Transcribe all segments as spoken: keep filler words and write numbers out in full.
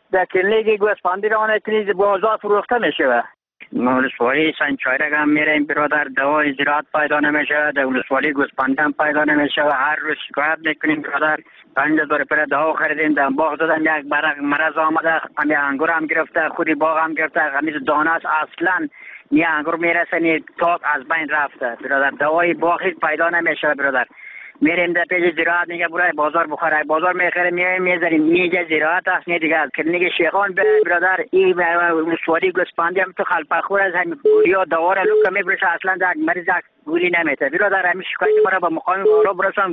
در کلینیک گوسفندی روانه کنید بازار فروخته میشه. ولسوالی سنچایرک هم میریم برادر، دوای زراعت پیدا نمیشه، در ولسوالی گوسفند هم پیدا نمیشه و هر روز شکایت میکنیم برادر. پنج هزار پر دوا خریدیم، در باغ زدن یک برق مرض آمده، هم انگور هم گرفته، خودی باغ هم گرفته، همیز دانه است اصلا نی انگور میرسه نی تاک از بین رفته برادر. دوای باغ هیچ پیدا نمیشه برادر. میریم در پیج زراعت میگه برای بازار بخوره، بازار میخریم میایم میذاریم میگه زراعت است نه دیگه. کلینیک شیخان برادر این ولسوالی گوسفندی هم تو خلپخور از همین گوریا دواره لوک میبرشه، اصلا در مریض گوری نمیته برادر. همین شکایت مرا به مقام وارا برسان.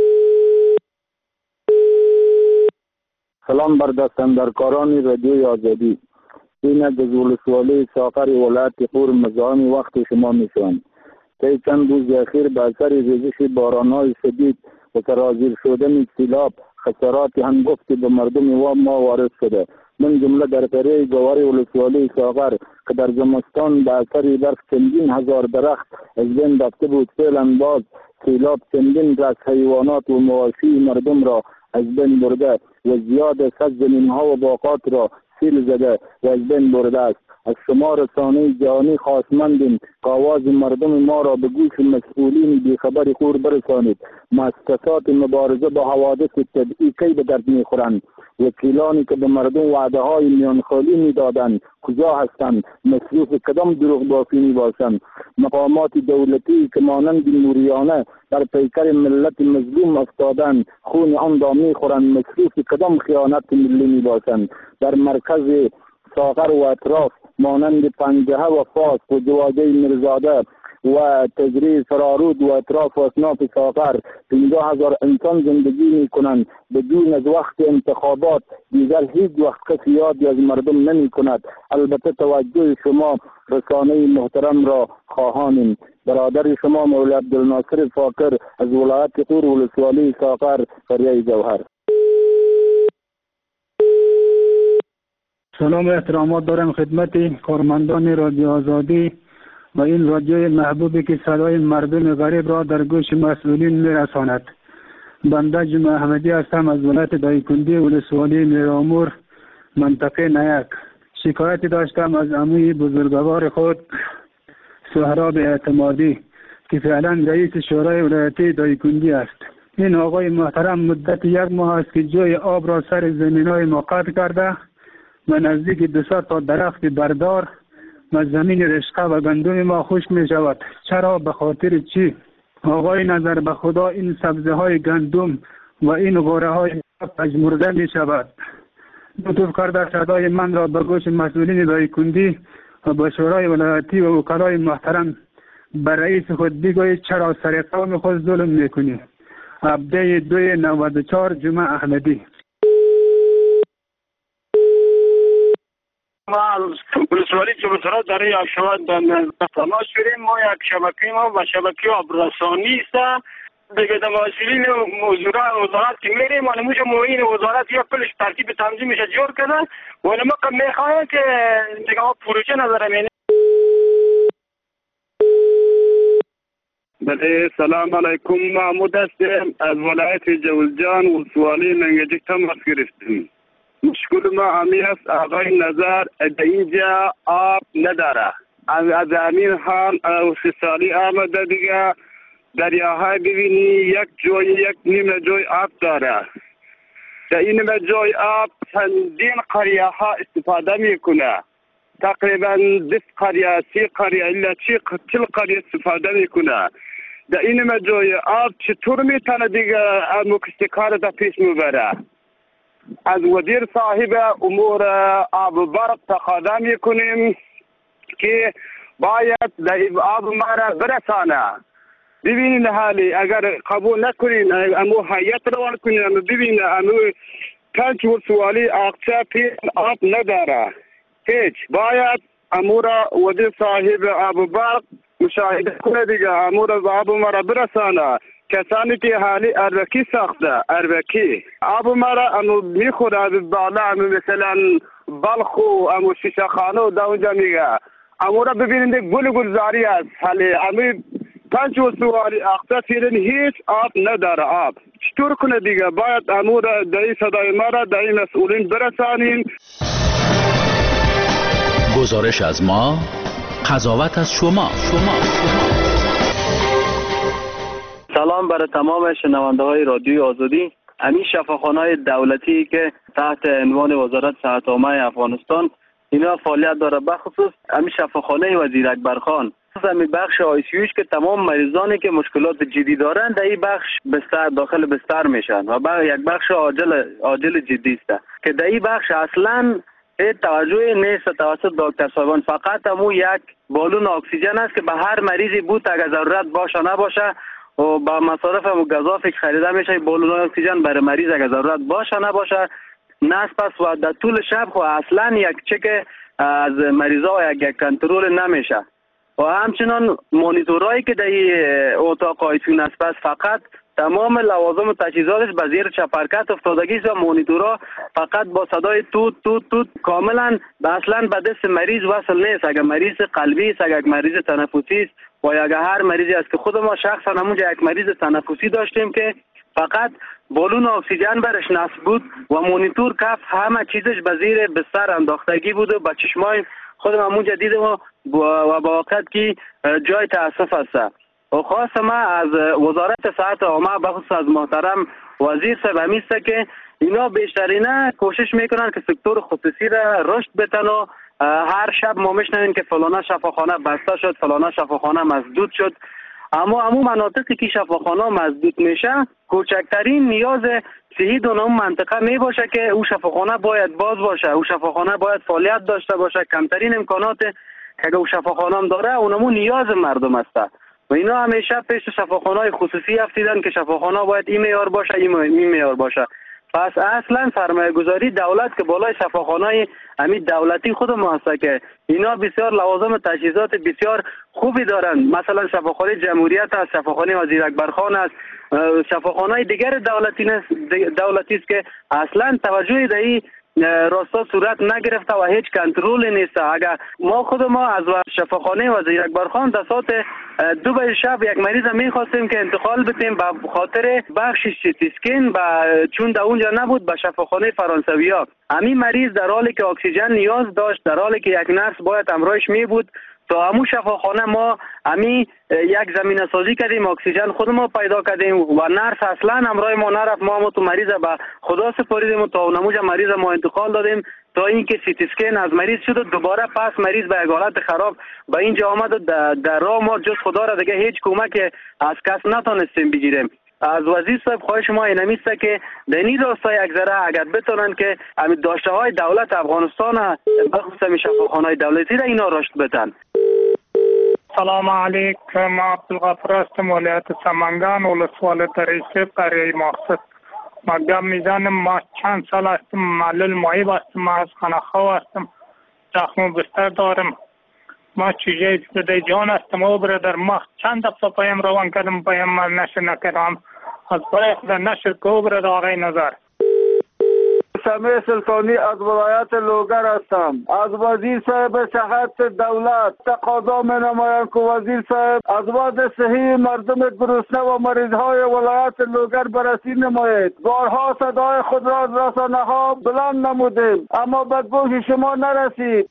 سلام بر دستاندرکاران رادیوی آزادی. این از ولسوالی ساغر ولایت غور مزاحم وقت شما میشوند. طی چند روز اخیر به اثر ریزش باران‌های شدید و سرازیر شدن سیلاب خسارات هنگفتی به مردم و ما وارد شده، من جمله در قریه گواری ولسوالی ساغر که در زمستان به اثر برف چندین هزار درخت از بین رفته بود، فعلا باز سیلاب چندین رس حیوانات و مواشی مردم را از بین برده و زیاد از زمین‌ها و باغات را سیل زده و از بین برده است. از شما رسانه جهانی خواستمندیم که آواز مردم ما را به گوش مسئولین بیخبر خور برسانید. مؤسسات مبارزه با حوادث طبیعی کی به درد میخورند؟ وکیلانی که به مردم وعده های میان خالی میدادند کجا هستند؟ مصروف کدام دروغ بافی میباشند؟ مقامات دولتی که مانند موریانه در پیکر ملت مظلوم افتادند خون آن را میخورند، مصروف کدام خیانت ملی میباشند؟ در مرکز ساغر و اطراف مانند پنجه و فاس و جواده مرزاده و تجری فرارود و اطراف و اصناف ساغر پنجاه هزار انسان زندگی می کنند. بدون از وقت انتخابات دیگر هیچ وقت کسی یادی از مردم نمی کند. البته توجه شما رسانه محترم را خواهانیم. برادر شما مولا عبدالناصر فاکر از ولایت غور ولسوالی ساغر قریه جوهر. سلام و احترامات دارم خدمت کارمندان رادیو آزادی و این رادیوی محبوبی که صدای مردم غریب را در گوش مسئولین میرساند. بنده جمعه احمدی هستم از ولایت دایکنی ولسوالی میرامور منطقه نیک. شکایتی داشتم از عموی بزرگوار خود سهراب اعتمادی که فعلا رئیس شورای ولایتی دایکنی است. این آقای محترم مدت یک ماه است که جای آب را سر زمین‌های ما قطع کرده و نزدیک دویست تا درخت بردار و زمین رشقه و گندم ما خشک می شود. چرا؟ به خاطر چی؟ آقای نظر به خدا این سبزه های گندم و این غوره های پژمرده می شود. لطف کرده صدای من را به گوش مسئولین دایکنی و به شورای ولایتی و وکلای محترم به رئیس خود بگویید چرا سر قوم خود ظلم میکنی. هفده دوی نود و چهار جمعه احمدی. ما ولسوالی جلوترا در یک شود تماس شدیم. ما یک شبکه ما و شبکه آبرسانی است دیگه. در مسئولین وزارت که میریم و نموش موین وزارت یا کلش ترتیب تنظیمش جور کنه و ما که میخواهیم که دیگه ما پروژه نظرمینه. بله سلام علیکم. محمود هستم از ولایت جوزجان ولسوالی منگجک تماس گرفتیم. مشکل ما همی است آقای نظر در اینجا آب نداره. از همین حال سی سالی آمده دیگه دریاهای ببینی یک جای یک نیم جای آب داره. در این نیم جای آب چندین قریه ها استفاده میکنه. تقریبا بیست قریه سی قریه الا چل قریه استفاده میکنه. در این نیم جای آب چطور میتونه دیگه مکستکار دا پیش میبره؟ از وزیر صاحب امور آب و برق تقاضا میکنیم که باید در آب ما را برسانه. ببینین حالی اگر قبول نکنین امو حیات روان کنین امو ببینین امو پنج ولسوالی آقچه پیش آب نداره. هیچ باید امو را وزیر صاحب آب و برق مشاهده کنه دیگه امو را آب ما را برسانه. کسانی که حالی اروکی ساخته اروکی آب مرا امو میخوره از بالا امو مثلا بلخ و امو شیشه خانه و دا اونجا میگه امو را ببینید گل گلزاری است. حالی امو پنج ولسوالی اقصا فیرن هیچ آب نداره. آب چطور کنه دیگه؟ باید امور در این صدای ما را در این مسئولین برسانیم. گزارش از ما، قضاوت از شما. شما سلام برای تمام شنونده های رادیوی آزادی. همین شفاخانه‌های دولتی که تحت عنوان وزارت صحت عامه افغانستان اینا فعالیت داره، بخصوص همین شفاخانه وزیر اکبرخان، همین بخش آی سی یوش که تمام مریضانی که مشکلات جدی دارند در این بخش بستر داخل بستر میشن و بعد یک بخش عاجل عاجل جدی است که در این بخش اصلا توجه نیست توسط دکتر صاحبان. فقط همون یک بالون اکسیژن است که به هر مریضی بود اگر ضرورت باشه نباشه و با مصارف و گزافی که خریده میشه بالون اکسیژن برای مریض اگر ضرورت باشه نباشه نصب است و در طول شب خو اصلا یک چک از مریضا یک کنترل نمیشه و همچنان مانیتورایی که در اتاق آی سی یو نصب است فقط تمام لوازم و تجهیزاتش به زیر چپرکت افتادگی است و مانیتورها فقط با صدای توت توت توت کاملا اصلا به دست مریض وصل نیست. اگر مریض قلبی است، اگر مریض تنفسی است و اگر هر مریضی است که خود ما شخصا همونجا یک مریض تنفسی داشتیم که فقط بالون اکسیژن برش نصب بود و مانیتور کف همه چیزش به زیر بستر انداختگی بود و با چشمای خودم همونجا دیدم و با واقعیت که جای تاسف است. و خواست ما از وزارت صحت عامه بخصوص از محترم وزیر صاحب همیسته که اینا بیشترینه کوشش میکنن که سکتور خصوصی را رشد بتن و هر شب ما میشنویم که فلانه شفاخانه بسته شد، فلانه شفاخانه مسدود شد. اما همون مناطقی که شفاخانه مسدود میشه کوچکترین نیاز صحی دون اون منطقه می باشه که او شفاخانه باید باز باشه، او شفاخانه باید فعالیت داشته باشه. کمترین امکانات که او شفاخانه هم داره اونمون نیاز مردم است و اینا همیشه پیش شفاخانه‌های خصوصی افتیدن که شفاخانه باید این معیار باشه این معیار باشه. پس اصلا سرمایه گذاری دولت که بالای شفاخانه‌های همین دولتی خود ما هست که اینا بسیار لوازم و تجهیزات بسیار خوبی دارن. مثلا شفاخانه جمهوریت است، شفاخانه وزیر اکبرخان است، شفاخانه‌های دیگر دولتی دولتی است که اصلا توجهی در این راستا صورت نگرفته و هیچ کنترل نیست. اگر ما خود ما از شفاخانه وزیر اکبرخان در ساعت دو بجه شب یک مریض میخواستیم که انتقال بدیم به خاطر بخش سیتی اسکن چون در اونجا نبود به شفاخانه فرانسویا. همین مریض در حالی که اکسیژن نیاز داشت، در حالی که یک نرس باید همراهش می بود، تا همون شفاخانه ما همین یک زمینه سازی کردیم، اکسیژن خود ما پیدا کردیم و نرس اصلا همراه ما نرفت. ما هم تو مریض به خدا سپاریدیم و تا اونموجا مریض ما انتقال دادیم تا اینکه سیتی اسکن از مریض شد و دوباره پس مریض به حالت خراب به اینجا آمد و در, در راه ما جز خدا را دیگه هیچ کمک از کس نتونستیم بگیریم. از وزیر صاحب خواهش ما اینمیسته که در این راستا یک ذره اگر بتونن که همین داشته های دولت افغانستان بخصوص همین شفاخانه‌های دولتی را اینا رشد بدن. سلام علیکم، عبدالغفور هستم، ولایت سمنگان، ولسوالی تریسی، قریه مقصد. ما گم میزنم، ما چند سال هستم معلول معیب هستم، از خانخواه هستم، زخم بستر دارم. ما چیزی زده جان هستم او برادر. ما چند دفعه پایم روان کردم پایم من نشر نکردم. از برای خدا نشر که او برادر آقای نظر. سمیع سلطانی از ولایت لوگر هستم. از وزیر صاحب صحت دولت تقاضا می نمایم که وزیر صاحب از وضع صحی مردم گرسنه و مریضهای ولایت لوگر بررسی نمایید. بارها صدای خود را از رسانه ها بلند نمودیم اما به گوش شما نرسید.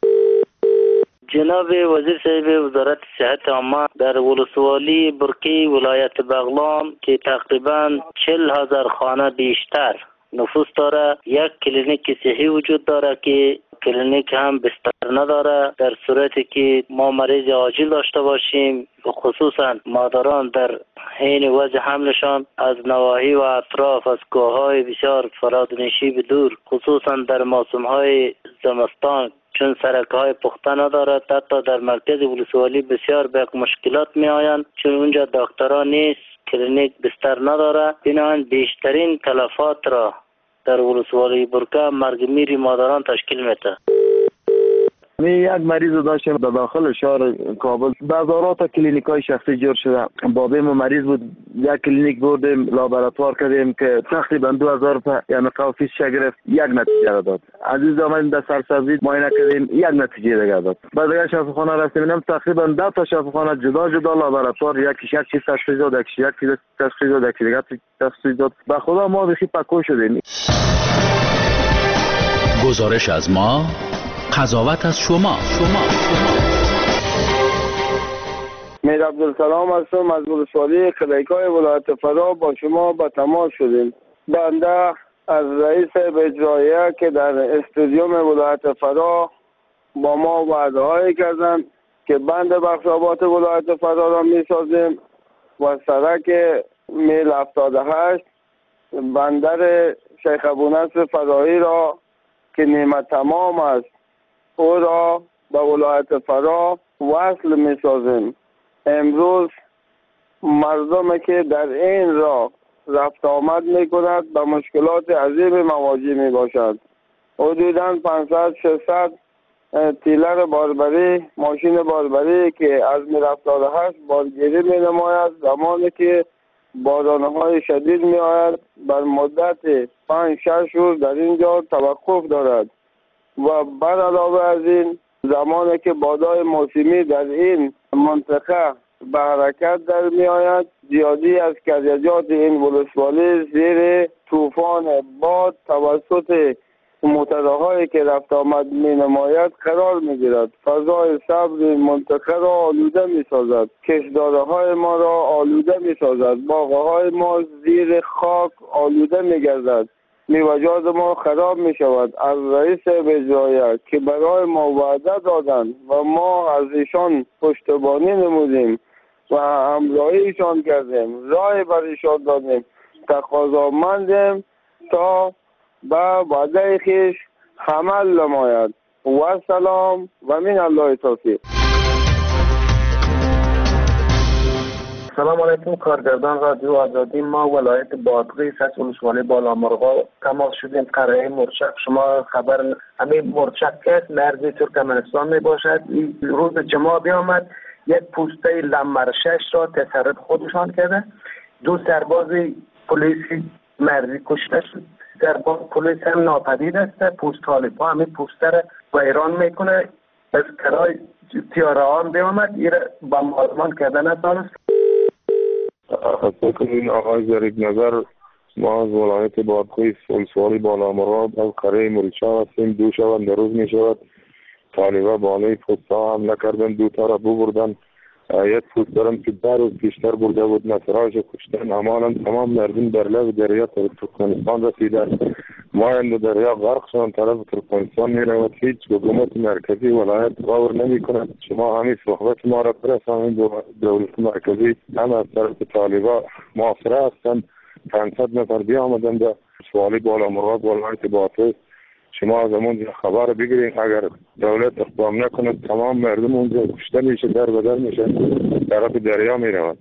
جناب وزیر صاحب وزارت صحت عامه در ولسوالی برکی ولایت بغلان که تقریبا چهل هزار خانه بیشتر نفوس داره، یک کلینیک صحی وجود داره که کلینیک هم بستر نداره. در صورتی که ما مریض عاجل داشته باشیم خصوصا مادران در حین وضع حملشان از نواحی و اطراف از کوههای بسیار فرادنشی به دور خصوصا در موسمهای زمستان چون سرک‌های پخته ندارد، حتی در مرکز ولسوالی بسیار به مشکلات می آیند چون اونجا دکتران نیست، کلینیک بستر نداره. بنابراین بیشترین تلفات را در ولسوالی برکه مرگ میری مادران تشکیل میده. می یک مریض داشتیم در داخل شهر کابل، بازارات کلینیکای شخصی جور شده. بابیم مریض بود، یک کلینیک بردیم لابراتوار کردیم که تقریبا دو هزار روپیه یعنی قافیش گرفت، یک نتیجه داد. عزیز آمدیم در سرسبزی معاینه کردیم، یک نتیجه دیگه داد. بعد دیگه شفاخانه رفتیم، اینم تقریبا ده تا شفاخانه جدا جدا لابراتوار، یکیش یک چیز تشخیص داد، یکیش یک چیز تشخیص داد، یکی دیگه تشخیص داد. به خدا ما بخی پکو شدیم. گزارش از ما، قضاوت از شما. شما میر عبدالسلام هستم از ولسوالی خلیکای ولایت فرا. با شما به تماس شدیم. بنده از رئیس اجراییه که در استادیوم ولایت فرا با ما وعده هایی کردن که بند بخشابات ولایت فرا را می سازیم و سرک میل هفتاد و هشت بندر شیخ ابونصر فرایی را که نیمه تمام است او را به ولایت فرا وصل می سازیم. امروز مردم که در این راه رفت آمد می کند به مشکلات عظیم مواجه می باشد. حدوداً پانصد ششصد تیلر باربری، ماشین باربری که از می هفتاد و هشت بارگیری می نماید زمانی که بارانهای شدید می آید بر مدت پنج شش روز در اینجا توقف دارد و بر علاوه از این زمانی که بادای موسمی در این منطقه به حرکت در می آید زیادی از کریجات این ولسوالی زیر طوفان باد توسط موتورهایی که رفت آمد می نماید قرار می گیرد. فضای سبز این منطقه را آلوده می سازد، کشداره های ما را آلوده می سازد، باغه های ما زیر خاک آلوده می گردد، میوه‌جات ما خراب می شود. از رئیس اجراییه که برای ما وعده دادند و ما از ایشان پشتیبانی نمودیم و همراهیشان کردیم، رای بر ایشان دادیم، تقاضامندیم تا با وعده خیش عمل نماید. و سلام و من الله توفیق. سلام علیکم کارگردان رادیو آزادی. ما ولایت بادغیس از ولسوالی بالامرغا تماس شدیم. قرعه مرچک شما خبر همین مرچک مرزی ترکمنستان می باشد. روز جمعه بیامد یک پوسته لمرشش را تصرف خودشان کرده. دو سرباز پلیسی مرزی کشته شد. سرباز پلیس هم ناپدید است. پوست طالبا همین پوسته را ویران میکنه. از کرای تیاره آن بیامد ایره با مازمان کردن است. خطا کنین آقای ظریف نظر، ما از ولایت بادغیس ولسوالی بالامرغا از قرعه مرچک هستیم. دو شب در روز می شود طالبا بالای پوسته هم نکردن، دو تا را ببردن. یک پوسته هم که در روز پیشتر برده بود نصراش کشتن. همانا تمام مردم در لب دریا ترکمنستان رسیدن. مایند دریا غرق شدن، طرف ترکمنستان می رود. هیچ حکومت مرکزی ولایت غور نمی کند. شما همین صحبت ما را برسانید. دولت مرکزی هم از طرف طالبا محاصره هستند. پانصد نفر بیا آمدن در ولسوالی بالامرغا ولایت بادغیس. شما از اونجا خبر بگیرید. اگر دولت اقدام نکند تمام مردم اونجا کشته میشه، در بدر میشه، طرف دریا میرود.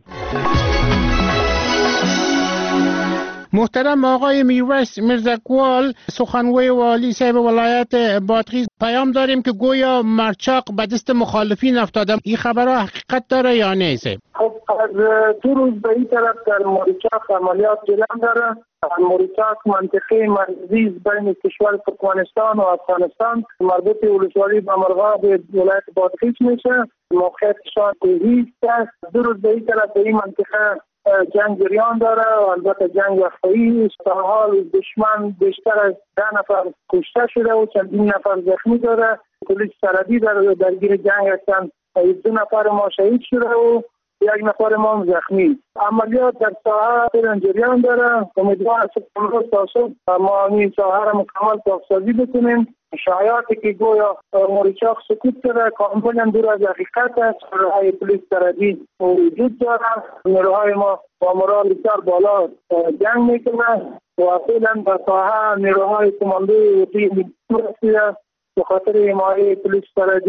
محترم آقای میرویس میرزاقوال، سخنگوی والی صاحب ولایت بادغیس، پیام داریم که گویا مرچاق به دست مخالفین افتاده. این خبرها حقیقت داره یا نه؟ خب از دو روز به این طرف در مرچاق عملیات جلم داره. مرچاق منطقه مرزی بین کشور ترکمنستان و افغانستان مربوط ولسوالی بالامرغا به ولایت بادغیس میشه. موقعیتشان کوهی است. دو روز به این طرف به این منطقه جنگ جریان داره و البته جنگ وقتایی است. تا حال دشمن بیشتر از ده نفر کشته شده و چندین نفر زخمی داره. پلیس سرحدی در درگیر جنگ هستند. دو نفر ما شهید شده و یک نفر ما زخمی. عملیات در ساحه جریان داره. امیدوارم که امروز تا صبح ما این ساحه را مکمل پاکسازی بکنیم. شایعاتی که گویا مرچاق سکوت کرده کاملا دور از حقیقت است. نیروهای پلیس سرحدی وجود دارد. نیروهای ما با مورال بسیار بالا جنگ میکنند و فعلا در ساحه نیروهای کماندوی وطنی رسیده به خاطر حمایت پلیس سرحدی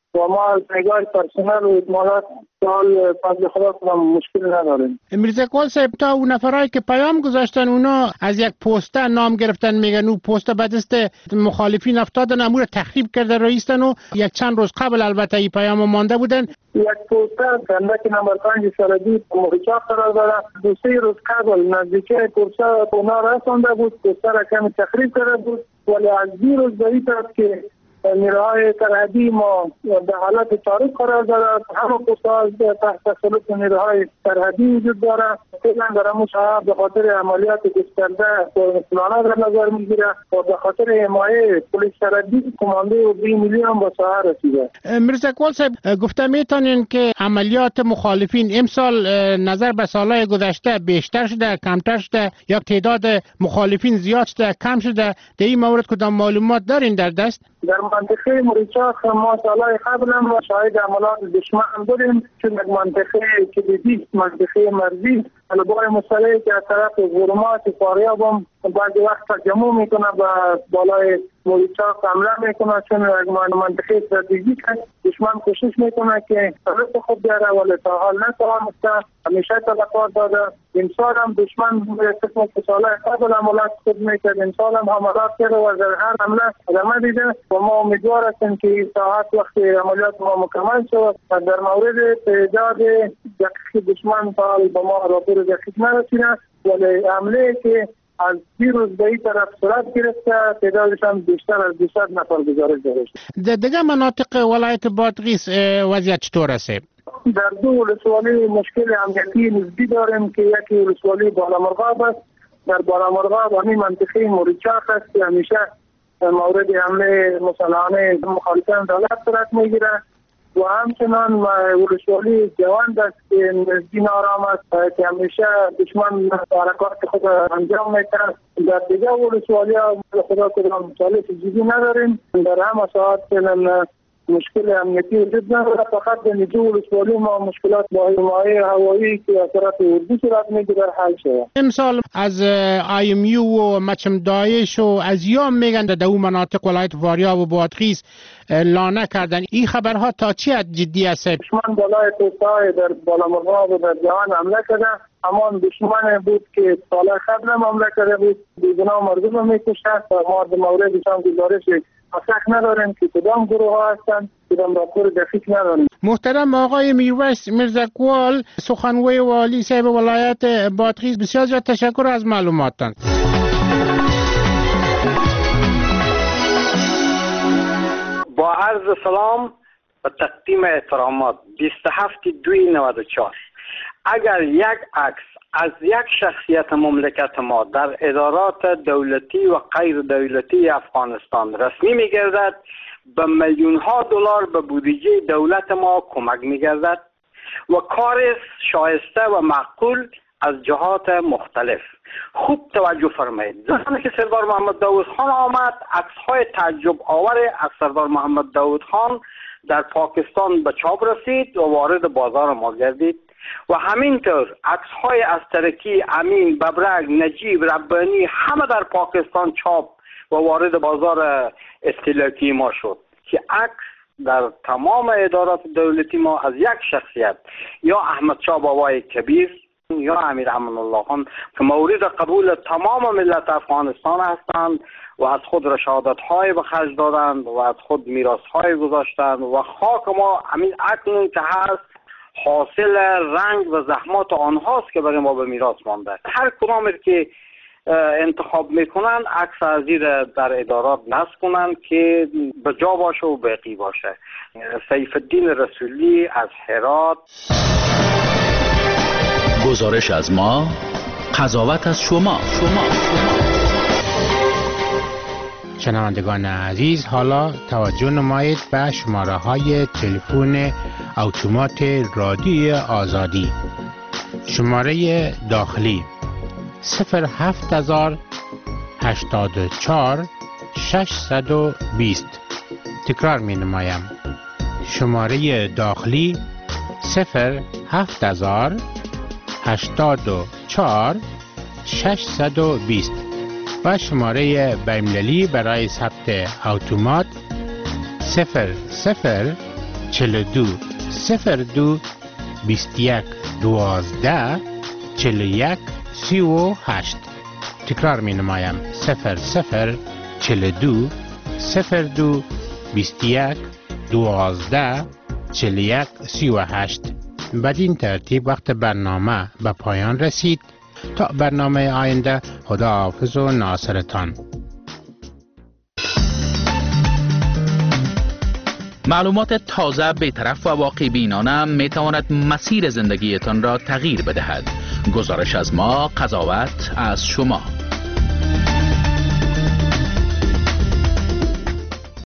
و ما از نگاه پرسنل و اکمالات سال فضل خدا کنم مشکل نداریم. میرزا اقبال صاحب، تا اون نفرهایی که پیام گذاشتن اونا از یک پوستر نام گرفتن، میگن اون پوستر بعد است مخالفین افتادن امور تخریب کرده رئیستن و یک چند روز قبل البته این پیام مانده بودن. یک پوستر کندک نمبر پنج سردی مریچا قرار داره، دو سه روز قبل نزدیکی پوستر اونا رسانده بود، پوستر کمی تخریب کرده بود، ولی از دیروز به این طرف که نیروهای سرحدی ما به حالت تاریخ قرار دارد، همه پوستر تحت تسلط نیروهای سرحدی وجود دارد. فعلا در همون شهر به خاطر عملیات گسترده پلانات را نظر میگیره و به خاطر حمایه پلیس سرحدی کمانده و بی میلی هم به شهر رسیده. میرزا اقبال صاحب، گفته میتونین که عملیات مخالفین امسال نظر به سالهای گذشته بیشتر شده، کمتر شده، یا تعداد مخالفین زیاد شده، کم شده؟ در این مورد کدام معلومات دارین در دست؟ در منطقه مریچاق ما سالهای قبل هم شاهد عملات دشمن بودیم، چون یک منطقه کلیدی منطقه مرزی طلبای مسلحی که از طرف غرمات فاریاب هم بعضی وقت تجمع میکنه به بالای مریچاق حمله میکنه، چون یک منطقه استراتژیک است. دشمن کوشش میکنه که طرف خود بیاره ولی تا حال نتوانسته، همیشه توقع داده. امسال هم دشمن قسم که سالهای قبل عملات خود میکرد، امسال هم حملات کرده و در هر حمله ادامه دیده و ما امیدوار هستیم که این ساعت وقتی عملیات ما مکمل شود و در مورد تعداد دقیق دشمن تا حال به ما راپور دقیق نرسیده، ولی حمله که از دیروز به این طرف صورت گرفته تعدادش هم بیشتر از دویست نفر گزارش داده شده. در دیگه مناطق ولایت بادغیس وضعیت چطور است؟ در دو ولسوالی مشکل امنیتی نسبی داریم که یکی ولسوالی بالامرغاب است. در بالامرغاب همین منطقه مریچاق است که همیشه مورد حمله مسلحانه مخالفان دولت صورت میگیره و همچنان ولسوالی جواند است که نزدیک آرام است که همیشه دشمن حرکات خود انجام میده. در دیگه ولسوالی ها خدا کدام چالش جدی نداریم، در همه ساعت مشکل امنیتی وجود نداره، فقط در نیجو ولسوالی ما مشکلات با حمایه هوایی که از طرف اردو صورت میگیره حل شده. امسال از آی ام یو و مچم داعش و از یام میگن در اون مناطق ولایت فاریاب و بادغیس لانه کردن. این خبرها تا چی حد جدی است؟ دشمن بالای توسعه در بالامرغاب و در جهان حمله کرده، همان دشمن بود که سال قبل هم حمله کرده بود، بیگناه مردم میکشه و ما در موردش هم گزارش اصح نداریم که کدام گروه ها هستند، کدام راپور دقیق نداریم. محترم آقای میرویس میرزا اقبال، سخنگوی والی صاحب ولایت بادغیس، بسیار زیاد تشکر از معلوماتتان. با عرض سلام و تقدیم احترامات. بیست و هفت دوی نود و چهار اگر یک عکس از یک شخصیت مملکت ما در ادارات دولتی و غیر دولتی افغانستان رسمی می‌گردد، به میلیون ها دلار به بودجه دولت ما کمک می‌گردد و کار شایسته و معقول از جهات مختلف. خوب توجه فرمایید. زمانی که سردار محمد داود خان آمد، عکس‌های تعجب آور از سردار محمد داود خان در پاکستان به چاپ رسید و وارد بازار ما گردید و همینطور عکس‌های از ترکی، امین، ببرک، نجیب، ربانی همه در پاکستان چاپ و وارد بازار استهلاکی ما شد که عکس در تمام ادارات دولتی ما از یک شخصیت، یا احمد شاه بابای کبیر یا امیر امان الله خان که مورد قبول تمام ملت افغانستان هستند و از خود رشادت‌های به خرج دادند و از خود میراث‌های گذاشتند و خاک ما همین اکنون که هست حاصل رنگ و زحمات آنهاست که برای ما به میراث مانده. هر کدام که انتخاب میکنن عکس از زیر در ادارات نصب کنن که به جا باشه و باقی باشه. سیف الدین رسولی از هرات. گزارش از ما، قضاوت از شما. شما شنوندگان عزیز، حالا توجه نمایید به شماره های تلفن اتومات رادیوی آزادی. شماره داخلی صفر هفت هزار هشتاد و چهار ششصد و بیست. تکرار می نمایم. شماره داخلی صفر هفت هزار هشتاد و چهار ششصد و بیست و شماره بین‌المللی برای ثبت اتومات صفر صفر چهل و دو صفر دو بیست و یک دوازده چهل و یک سی و هشت. تکرار می نمایم صفر صفر چهل و دو صفر دو بیست و یک دوازده چهل و یک سی و هشت. بدین ترتیب وقت برنامه به پایان رسید. تا برنامه آینده، خدا حافظ و ناصرتان. معلومات تازه، بی‌طرف و واقع بینانه می تواند مسیر زندگیتان را تغییر بدهد. گزارش از ما، قضاوت از شما.